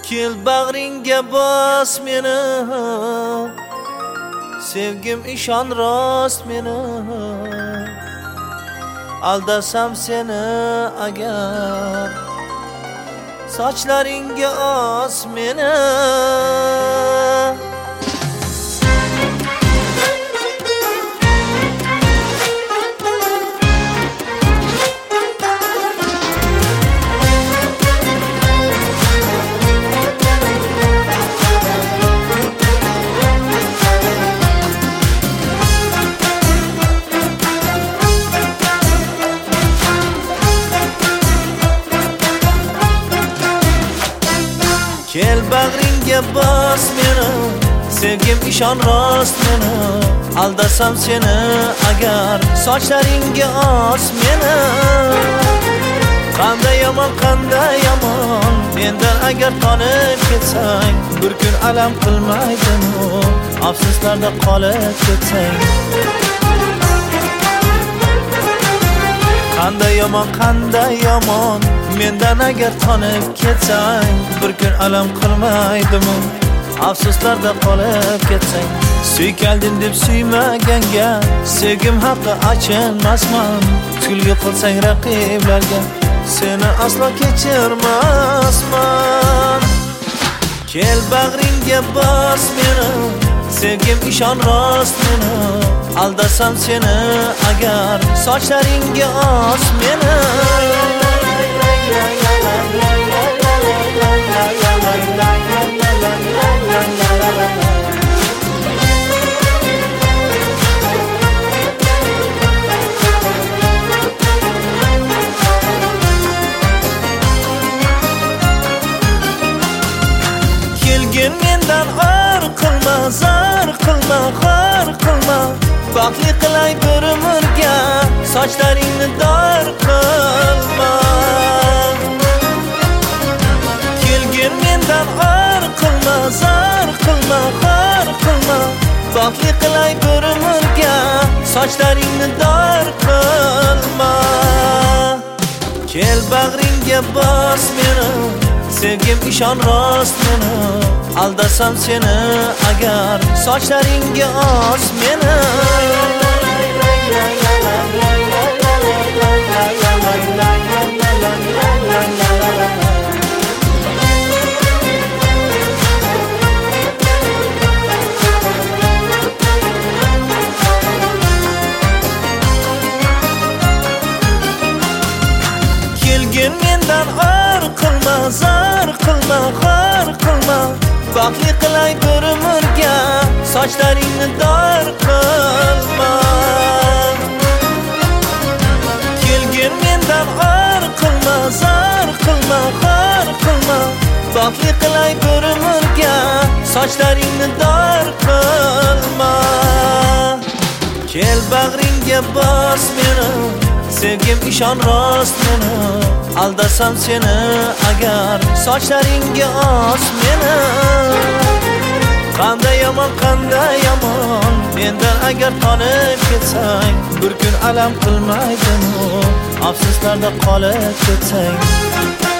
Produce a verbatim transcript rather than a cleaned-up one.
Kel bag'ringga bos meni, sevgim ishon rost meni. Aldasam seni agar, sochlaringga os meni. Kel bag'ringga bos meni, sevgim ishon rost meni. Aldasam seni agar, sochlaringga os meni. Qanday yomon, qanday yomon, mendan agar qolib ketsang, bir kun alam qilmaydimi, afsuslarda qolib ketsang. Qanday yomon, qanday yomon, mendan agar tonib ketsang, bir kun alam qilmaydimi, afsuslarda qolib ketsang. Suykaldim deb suymaganga, sevgim haqqi achinmasman. Kulgi qilsang raqiblarga, seni aslo kechirmasman. Kel bag'ringga bos meni, sevgim ishon rost meni. Aldasam seni agar, sochlaringga os meni. Kelgin mendan or qilma, zar qilma, xor qilma. Baxtli qilay bir umrga, sochlaringni dor qilma. Kelgin mendan or qilma, zar qilma, xor qilma. Baxtli qilay bir umrga, sochlaringni dor qilma. Kel bag'ringga bos meni, sevgim ishon rost meni. Aldasam seni agar, sochlaringga os meni. Kelgin mendan or qilma, zar qilma, xor qilma. Baxtli qilay bir umrga, sochlaringni dor qilma. Kelgin mendan or qilma, zar qilma, xor qilma. Baxtli qilay bir umrga, sochlaringni dor qilma. Kel bag'ringga bos meni, sevgim ishon rost meni. Aldasam seni agar, sochlaringga os meni. Qanday yomon, qanday yomon, mendan agar qolib ketsang, bir kun alam qilmaydimi, afsuslarda qolib ketsang.